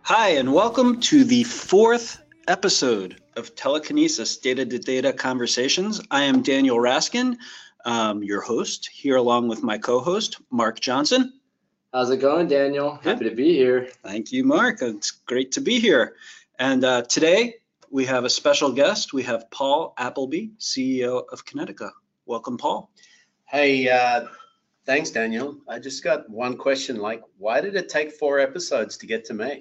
Hi, and welcome to the fourth episode of Telekinesis Data-to-Data Conversations. I am Daniel Raskin, your host, here along with my co-host, Mark Johnson. How's it going, Daniel? Happy to be here. Thank you, Mark. It's great to be here. And today we have a special guest. We have Paul Appleby, CEO of Kinetica. Welcome, Paul. Hey, thanks, Daniel. I just got one question, why did it take 4 episodes to get to me?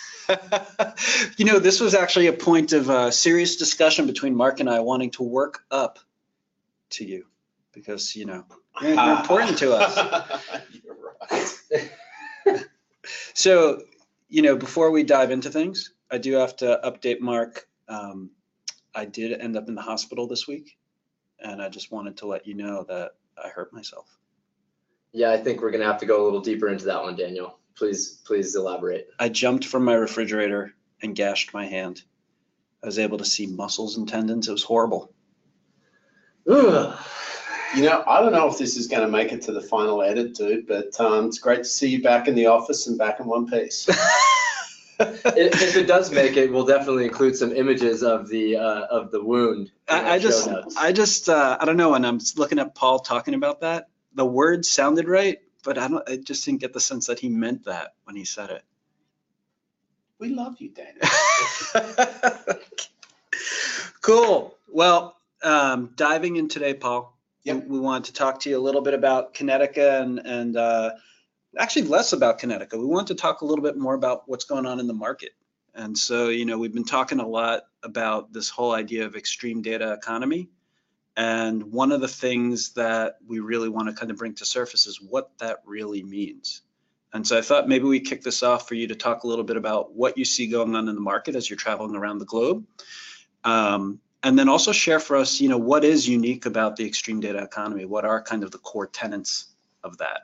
This was actually a point of serious discussion between Mark and I wanting to work up to you because, you're important to us. You're right. So, before we dive into things, I do have to update Mark. I did end up in the hospital this week, and I just wanted to let you know that I hurt myself. Yeah, I think we're going to have to go a little deeper into that one, Daniel. Please elaborate. I jumped from my refrigerator and gashed my hand. I was able to see muscles and tendons. It was horrible. Ugh. I don't know if this is going to make it to the final edit, dude, but it's great to see you back in the office and back in one piece. If it does make it, we'll definitely include some images of the wound. I don't know. When I'm looking at Paul talking about that, the words sounded right, but I just didn't get the sense that he meant that when he said it. We love you, Daniel. Cool. Well, diving in today, Paul, yep. We wanted to talk to you a little bit about Kinetica and actually less about Kinetica. We want to talk a little bit more about what's going on in the market. And so, we've been talking a lot about this whole idea of extreme data economy. And one of the things that we really want to kind of bring to surface is what that really means. And so I thought maybe we kick this off for you to talk a little bit about what you see going on in the market as you're traveling around the globe. And then also share for us, what is unique about the extreme data economy? What are kind of the core tenets of that?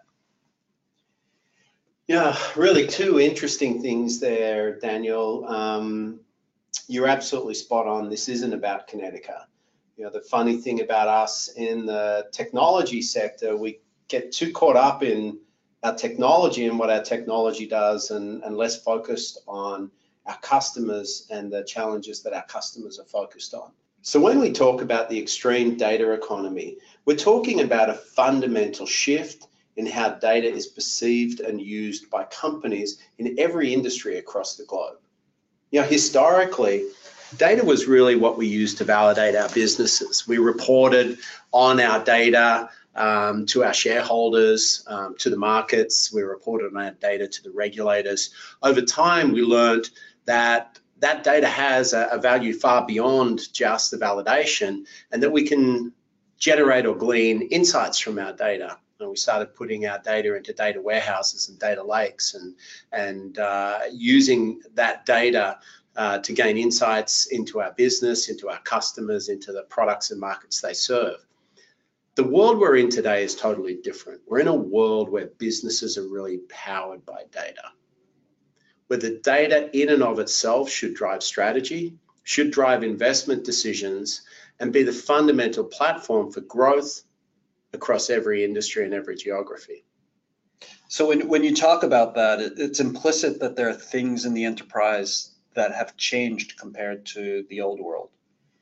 Yeah, really 2 interesting things there, Daniel. You're absolutely spot on. This isn't about Kinetica. The funny thing about us in the technology sector, we get too caught up in our technology and what our technology does and less focused on our customers and the challenges that our customers are focused on. So when we talk about the extreme data economy, we're talking about a fundamental shift in how data is perceived and used by companies in every industry across the globe. Historically, data was really what we used to validate our businesses. We reported on our data to our shareholders, to the markets. We reported on our data to the regulators. Over time, we learned that data has a value far beyond just the validation, and that we can generate or glean insights from our data. And we started putting our data into data warehouses and data lakes and using that data to gain insights into our business, into our customers, into the products and markets they serve. The world we're in today is totally different. We're in a world where businesses are really powered by data, where the data in and of itself should drive strategy, should drive investment decisions, and be the fundamental platform for growth across every industry and every geography. So when you talk about that, it's implicit that there are things in the enterprise that have changed compared to the old world.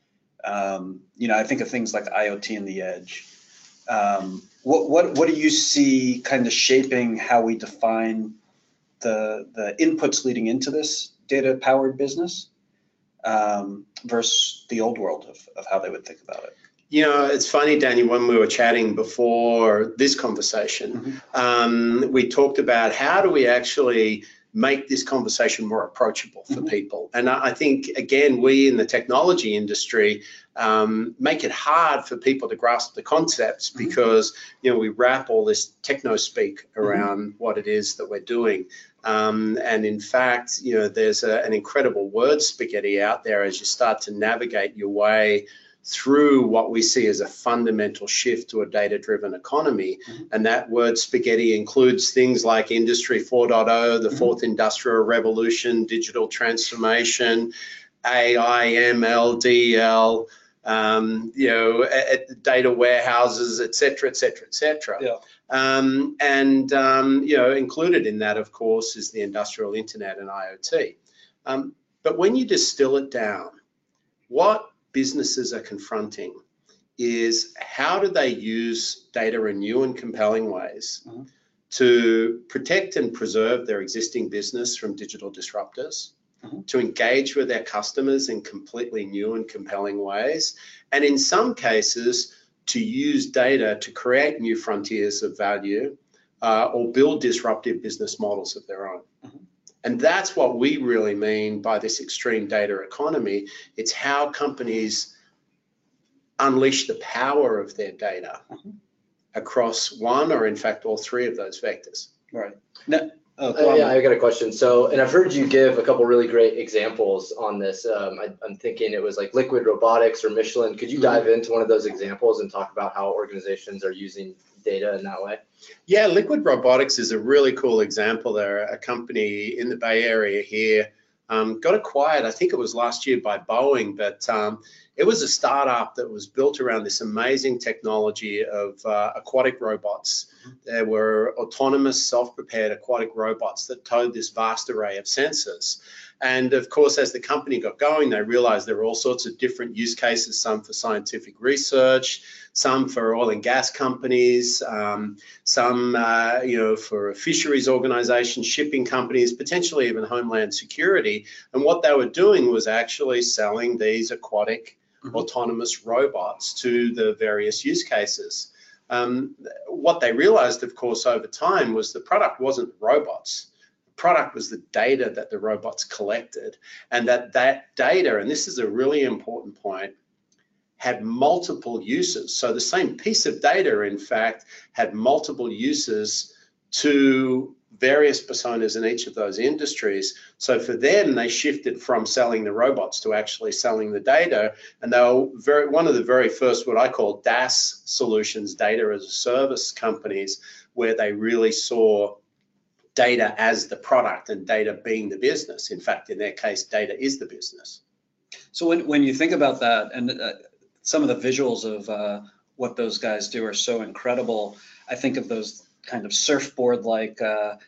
I think of things like IoT and the edge. What do you see kind of shaping how we define the inputs leading into this data-powered business versus the old world of how they would think about it? It's funny, Danny, when we were chatting before this conversation, we talked about how do we actually make this conversation more approachable for people. And I think, again, we in the technology industry make it hard for people to grasp the concepts because, we wrap all this techno speak around what it is that we're doing. And in fact, there's an incredible word spaghetti out there as you start to navigate your way through what we see as a fundamental shift to a data-driven economy. And that word spaghetti includes things like Industry 4.0, the fourth industrial revolution, digital transformation, AI, ML, DL, data warehouses, et cetera, et cetera, et cetera. Yeah. Included in that, of course, is the industrial internet and IoT. But when you distill it down, what businesses are confronting is how do they use data in new and compelling ways to protect and preserve their existing business from digital disruptors, to engage with their customers in completely new and compelling ways, and in some cases, to use data to create new frontiers of value or build disruptive business models of their own. And that's what we really mean by this extreme data economy. It's how companies unleash the power of their data across one or in fact all three of those vectors. Right. Now, yeah, I got a question. So, and I've heard you give a couple really great examples on this. I'm thinking it was like Liquid Robotics or Michelin. Could you dive into one of those examples and talk about how organizations are using data in that way? Yeah, Liquid Robotics is a really cool example. They're a company in the Bay Area here. Got acquired, I think it was last year, by Boeing, but it was a startup that was built around this amazing technology of aquatic robots. There were autonomous, self-prepared aquatic robots that towed this vast array of sensors. And of course, as the company got going, they realized there were all sorts of different use cases, some for scientific research, some for oil and gas companies, some for fisheries organizations, shipping companies, potentially even homeland security. And what they were doing was actually selling these aquatic autonomous robots to the various use cases. What they realized, of course, over time was the product wasn't robots. Product was the data that the robots collected, and that data, and this is a really important point, had multiple uses. So the same piece of data, in fact, had multiple uses to various personas in each of those industries. So for them, they shifted from selling the robots to actually selling the data, and they were one of the very first, what I call DaaS solutions, data as a service companies, where they really saw data as the product and data being the business. In fact, in their case, data is the business. So when you think about that, and some of the visuals of what those guys do are so incredible, I think of those kind of surfboard-like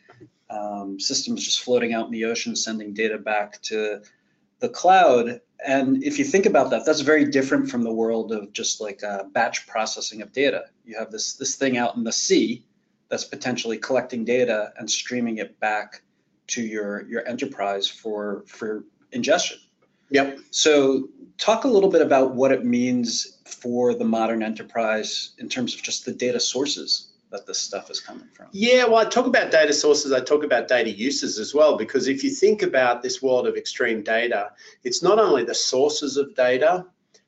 systems just floating out in the ocean, sending data back to the cloud. And if you think about that, that's very different from the world of just like batch processing of data. You have this thing out in the sea that's potentially collecting data and streaming it back to your enterprise for ingestion. Yep. So talk a little bit about what it means for the modern enterprise in terms of just the data sources that this stuff is coming from. Yeah, well, I talk about data sources, I talk about data uses as well, because if you think about this world of extreme data, it's not only the sources of data,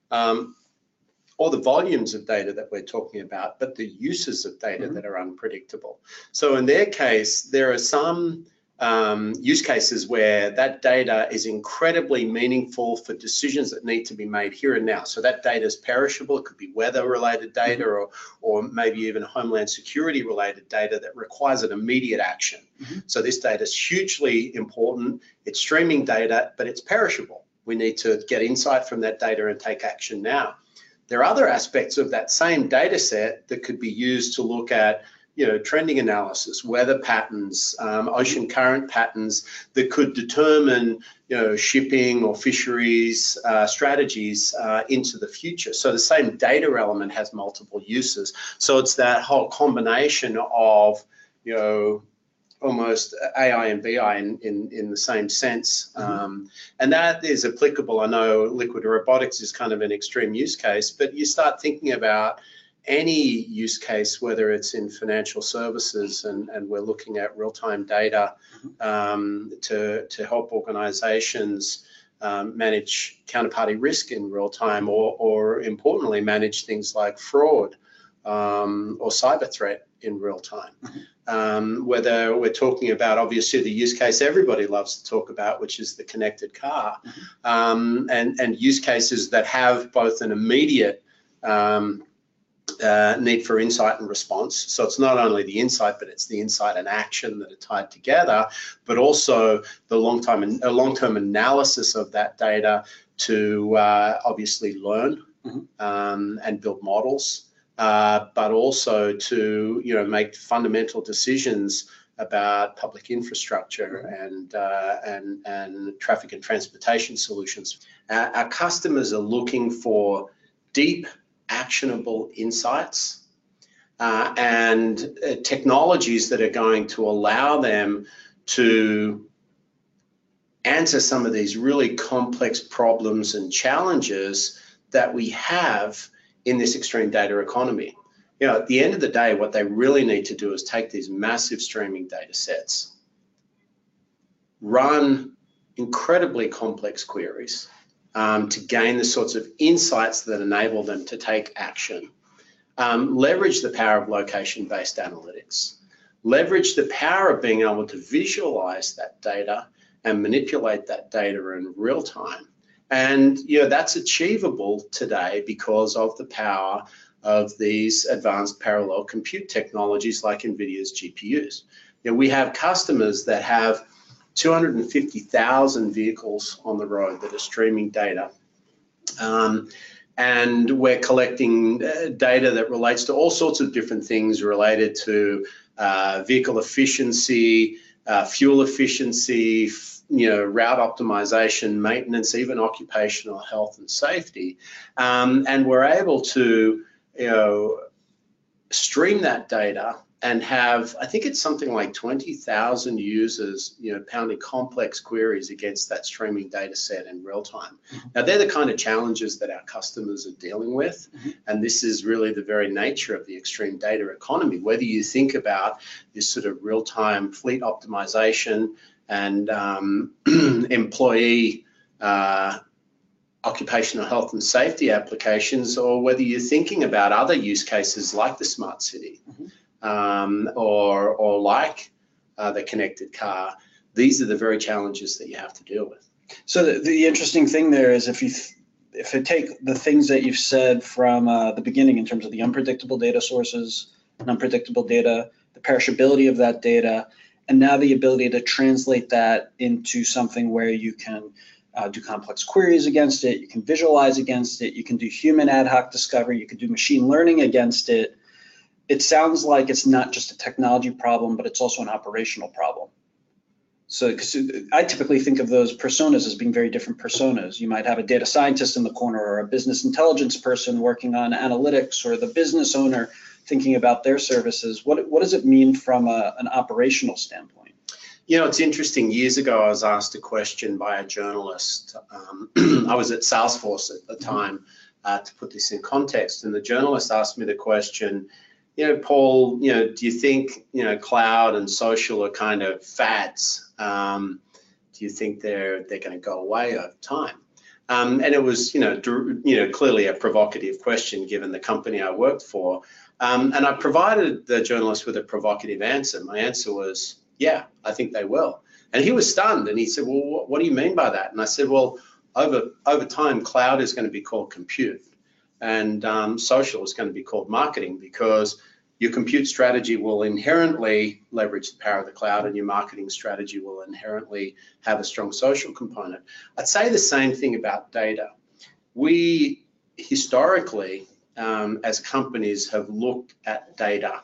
or the volumes of data that we're talking about, but the uses of data that are unpredictable. So in their case, there are some use cases where that data is incredibly meaningful for decisions that need to be made here and now. So that data is perishable. It could be weather-related data or maybe even homeland security-related data that requires an immediate action. So this data is hugely important. It's streaming data, but it's perishable. We need to get insight from that data and take action now. There are other aspects of that same data set that could be used to look at, trending analysis, weather patterns, ocean current patterns that could determine, shipping or fisheries strategies into the future. So the same data element has multiple uses. So it's that whole combination of, almost AI and BI in the same sense. And that is applicable. I know Liquid Robotics is kind of an extreme use case, but you start thinking about any use case, whether it's in financial services, and we're looking at real-time data to help organizations manage counterparty risk in real time, or importantly, manage things like fraud or cyber threat in real time. Whether we're talking about, obviously, the use case everybody loves to talk about, which is the connected car, and use cases that have both an immediate need for insight and response. So it's not only the insight, but it's the insight and action that are tied together, but also the long-term analysis of that data to obviously learn and build models, but also to make fundamental decisions about public infrastructure and traffic and transportation solutions. Our customers are looking for deep, actionable insights and technologies that are going to allow them to answer some of these really complex problems and challenges that we have in this extreme data economy. You know, at the end of the day, what they really need to do is take these massive streaming data sets, run incredibly complex queries to gain the sorts of insights that enable them to take action, leverage the power of location-based analytics, leverage the power of being able to visualize that data and manipulate that data in real time. And you know, that's achievable today because of the power of these advanced parallel compute technologies like NVIDIA's GPUs. You know, we have customers that have 250,000 vehicles on the road that are streaming data. And we're collecting data that relates to all sorts of different things related to vehicle efficiency, fuel efficiency, you know, route optimization, maintenance, even occupational health and safety. And we're able to, you know, stream that data and have, I think it's something like 20,000 users, you know, pounding complex queries against that streaming data set in real time. Now, they're the kind of challenges that our customers are dealing with. And this is really the very nature of the extreme data economy. Whether you think about this sort of real-time fleet optimization and employee occupational health and safety applications, or whether you're thinking about other use cases like the smart city, or like the connected car, these are the very challenges that you have to deal with. So the interesting thing there is if you take the things that you've said from the beginning in terms of the unpredictable data sources, unpredictable data, the perishability of that data, and now the ability to translate that into something where you can do complex queries against it, you can visualize against it, you can do human ad hoc discovery, you can do machine learning against it. It sounds like it's not just a technology problem, but it's also an operational problem. So, because I typically think of those personas as being very different personas. You might have a data scientist in the corner, or a business intelligence person working on analytics, or the business owner thinking about their services. What does it mean from an operational standpoint? You know, it's interesting. Years ago, I was asked a question by a journalist. I was at Salesforce at the time, to put this in context, and the journalist asked me the question, you know, Paul, you know, do you think, you know, cloud and social are kind of fads? Do you think they're going to go away over time? And it was, you know, clearly a provocative question given the company I worked for. And I provided the journalist with a provocative answer. My answer was, yeah, I think they will. And he was stunned, and he said, well, what do you mean by that? And I said, well, over time, cloud is going to be called compute, and social is going to be called marketing, because your compute strategy will inherently leverage the power of the cloud, and your marketing strategy will inherently have a strong social component. I'd say the same thing about data. We historically, as companies, have looked at data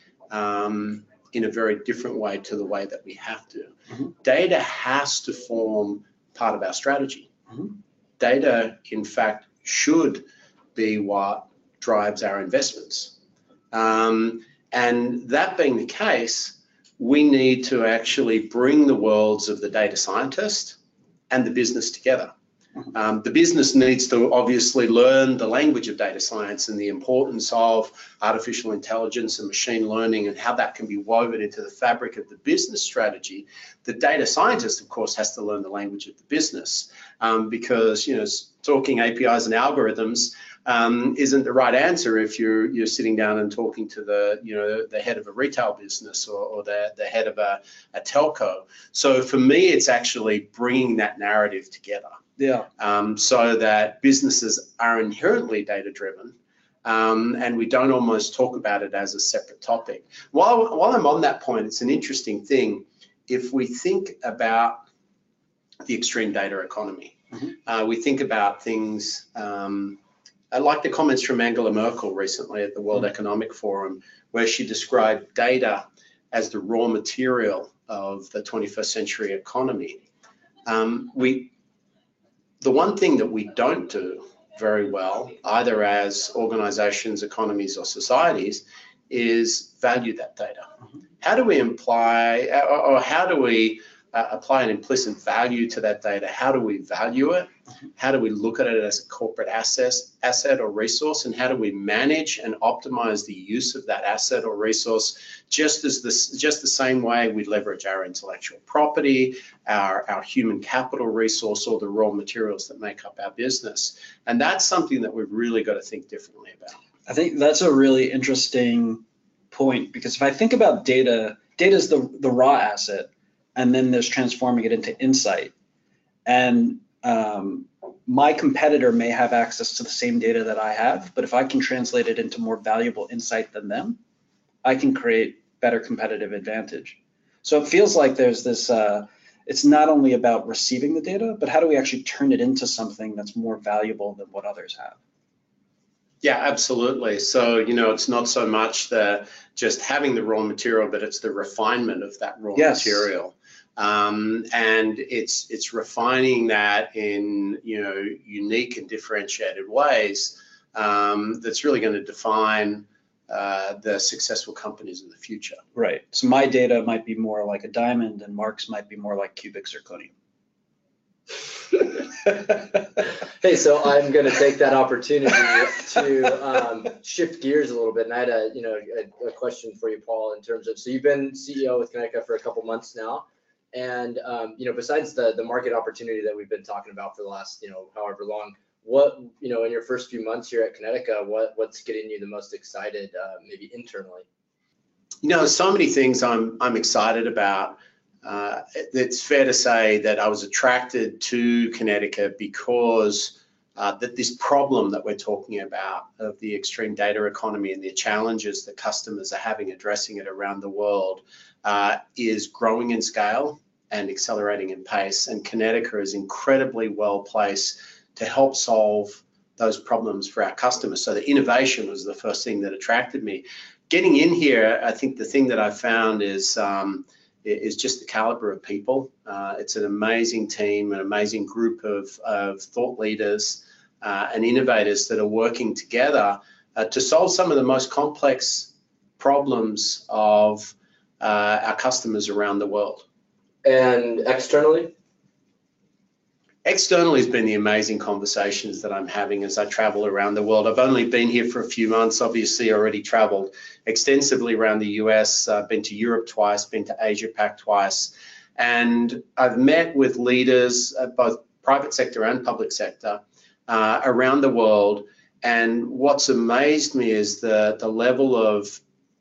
in a very different way to the way that we have to. Data has to form part of our strategy. Data, in fact, should be what drives our investments. And that being the case, we need to actually bring the worlds of the data scientist and the business together. The business needs to obviously learn the language of data science and the importance of artificial intelligence and machine learning and how that can be woven into the fabric of the business strategy. The data scientist, of course, has to learn the language of the business, because, you know, talking APIs and algorithms isn't the right answer if you're sitting down and talking to the head of a retail business or the head of a telco. So for me, it's actually bringing that narrative together. Yeah. So that businesses are inherently data-driven, and we don't almost talk about it as a separate topic. While I'm on that point, it's an interesting thing. If we think about the extreme data economy, we think about things like the comments from Angela Merkel recently at the World Economic Forum, where she described data as the raw material of the 21st century economy. The one thing that we don't do very well, either as organizations, economies, or societies, is value that data. How do we imply, or how do we apply an implicit value to that data? How do we value it? How do we look at it as a corporate asset or resource? And how do we manage and optimize the use of that asset or resource just the same way we leverage our intellectual property, our human capital resource, or the raw materials that make up our business? And that's something that we've really got to think differently about. I think that's a really interesting point, because if I think about data, data is the raw asset, and then there's transforming it into insight. And my competitor may have access to the same data that I have, but if I can translate it into more valuable insight than them, I can create better competitive advantage. So it feels like there's this, it's not only about receiving the data, but how do we actually turn it into something that's more valuable than what others have? Yeah, absolutely. So, it's not so much just having the raw material, but it's the refinement of that raw material. And it's refining that in, unique and differentiated ways that's really going to define the successful companies of the future. Right. So my data might be more like a diamond, and Mark's might be more like cubic zirconium. Hey, so I'm going to take that opportunity to shift gears a little bit. And I had a question for you, Paul, in terms of, so you've been CEO with Kinetica for a couple months now. And, besides the market opportunity that we've been talking about for the last, however long, what, in your first few months here at Kinetica, what's getting you the most excited, maybe internally? So many things I'm excited about. It's fair to say that I was attracted to Kinetica because that this problem that we're talking about of the extreme data economy and the challenges that customers are having addressing it around the world is growing in scale and accelerating in pace. And Kinetica is incredibly well placed to help solve those problems for our customers. So the innovation was the first thing that attracted me. Getting in here, I think the thing that I found is just the caliber of people. It's an amazing team, an amazing group of thought leaders and innovators that are working together to solve some of the most complex problems of our customers around the world. And externally? Externally has been the amazing conversations that I'm having as I travel around the world. I've only been here for a few months, obviously already traveled extensively around the US, been to Europe twice, been to Asia Pac twice, and I've met with leaders, both private sector and public sector, around the world. And what's amazed me is the level of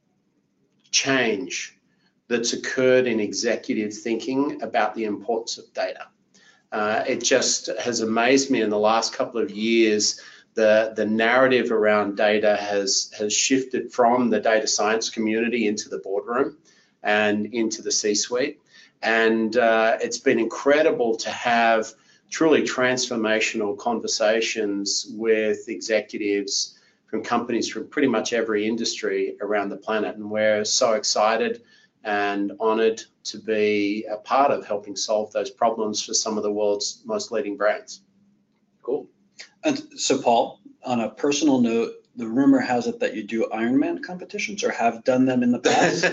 change that's occurred in executive thinking about the importance of data. It just has amazed me in the last couple of years. The narrative around data has shifted from the data science community into the boardroom and into the C-suite. And it's been incredible to have truly transformational conversations with executives from companies from pretty much every industry around the planet. And we're so excited and honored to be a part of helping solve those problems for some of the world's most leading brands. Cool. And so, Paul, on a personal note, the rumor has it that you do Ironman competitions or have done them in the past.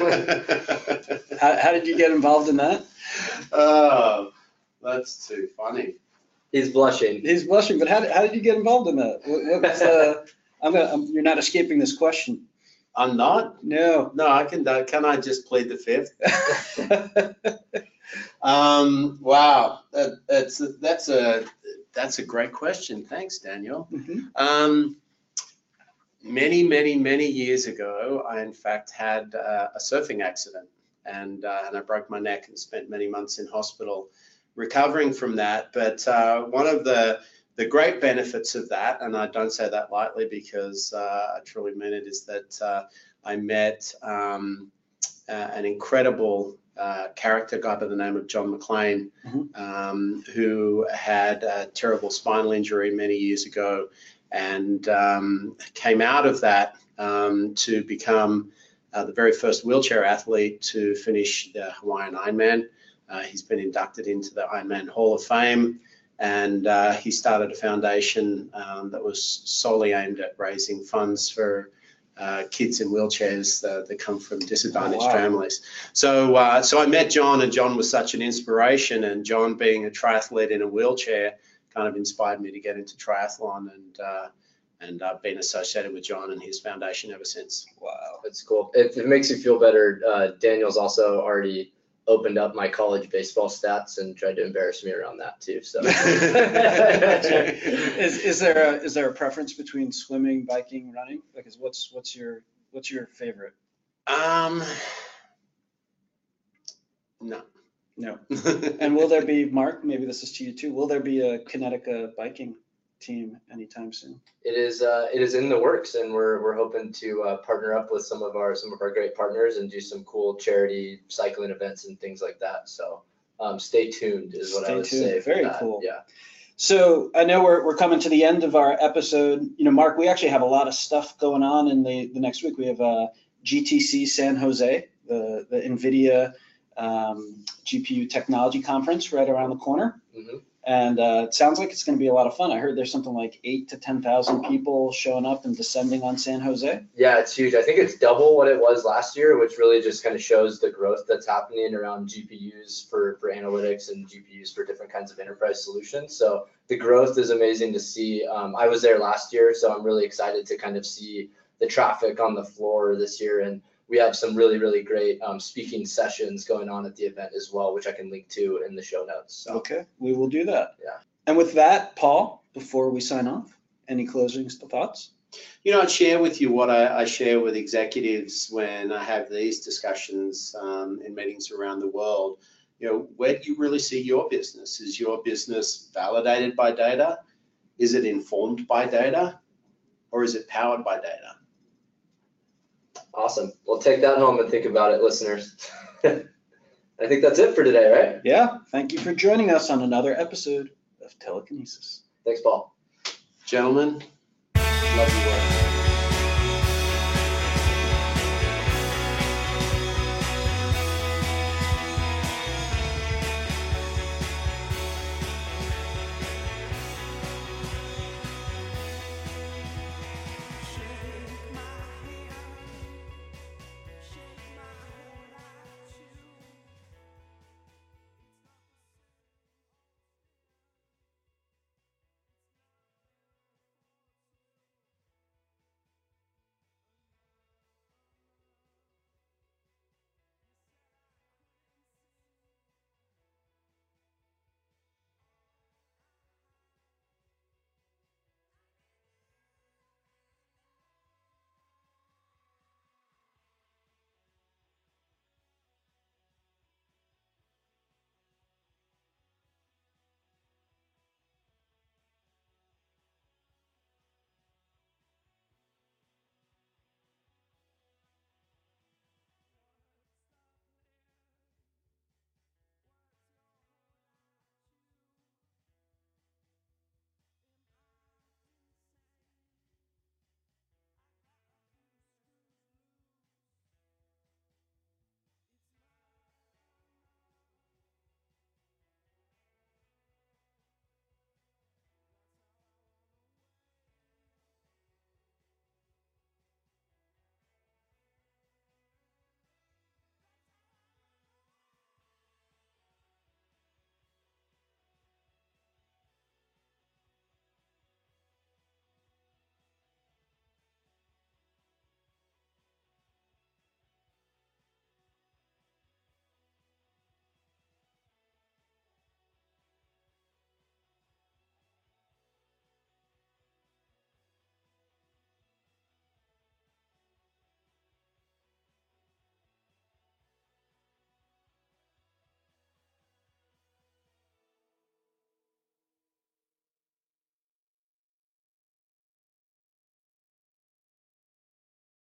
How did you get involved in that? Oh, that's too funny. He's blushing. He's blushing, but how did you get involved in that? You're not escaping this question. I'm not? No. No, can I just plead the fifth? Wow, that's a great question. Thanks, Daniel. Mm-hmm. Many years ago, I in fact had a surfing accident, and I broke my neck and spent many months in hospital recovering from that. But one of the great benefits of that, and I don't say that lightly because I truly mean it, is that I met an incredible character guy by the name of John McClane, Mm-hmm. who had a terrible spinal injury many years ago and came out of that to become the very first wheelchair athlete to finish the Hawaiian Ironman. He's been inducted into the Ironman Hall of Fame, and he started a foundation that was solely aimed at raising funds for kids in wheelchairs that come from disadvantaged families. So I met John, and John was such an inspiration, and John, being a triathlete in a wheelchair, kind of inspired me to get into triathlon, and I've been associated with John and his foundation ever since. Wow, that's cool. If it makes you feel better, Daniel's also already opened up my college baseball stats and tried to embarrass me around that too. So, is there a preference between swimming, biking, running? Like, what's your favorite? No. And will there be, Mark? Maybe this is to you too. Will there be a Kinetica biking team anytime soon? It is in the works, and we're hoping to partner up with some of our great partners and do some cool charity cycling events and things like that. So stay tuned is what I would say. Very cool. Yeah. So I know we're coming to the end of our episode. Mark, we actually have a lot of stuff going on in the next week. We have GTC San Jose, the NVIDIA GPU Technology Conference right around the corner. Mm-hmm. And it sounds like it's going to be a lot of fun. I heard there's something like 8,000 to 10,000 people showing up and descending on San Jose. Yeah, it's huge. I think it's double what it was last year, which really just kind of shows the growth that's happening around GPUs for analytics and GPUs for different kinds of enterprise solutions. So the growth is amazing to see. I was there last year, so I'm really excited to kind of see the traffic on the floor this year. And we have some really, really great speaking sessions going on at the event as well, which I can link to in the show notes. So. Okay, we will do that. Yeah. And with that, Paul, before we sign off, any closing thoughts? I'd share with you what I share with executives when I have these discussions in meetings around the world. Where do you really see your business? Is your business validated by data? Is it informed by data? Or is it powered by data? Awesome. Well, take that home and think about it, listeners. I think that's it for today, right? Yeah. Thank you for joining us on another episode of Telekinesis. Thanks, Paul. Gentlemen, love your work.